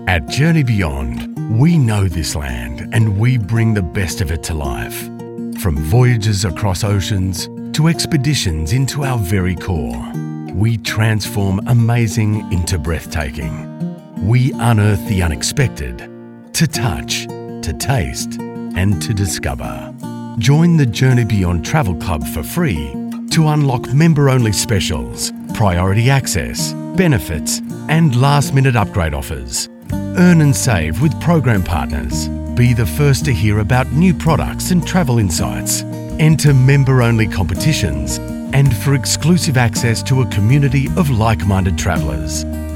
At Journey Beyond, we know this land and we bring the best of it to life. From voyages across oceans to expeditions into our very core, we transform amazing into breathtaking. We unearth the unexpected, to touch, to taste, and to discover. Join the Journey Beyond Travel Club for free to unlock member-only specials, priority access, benefits, and last-minute upgrade offers. Earn and save with program partners. Be the first to hear about new products and travel insights. Enter member-only competitions and for exclusive access to a community of like-minded travellers.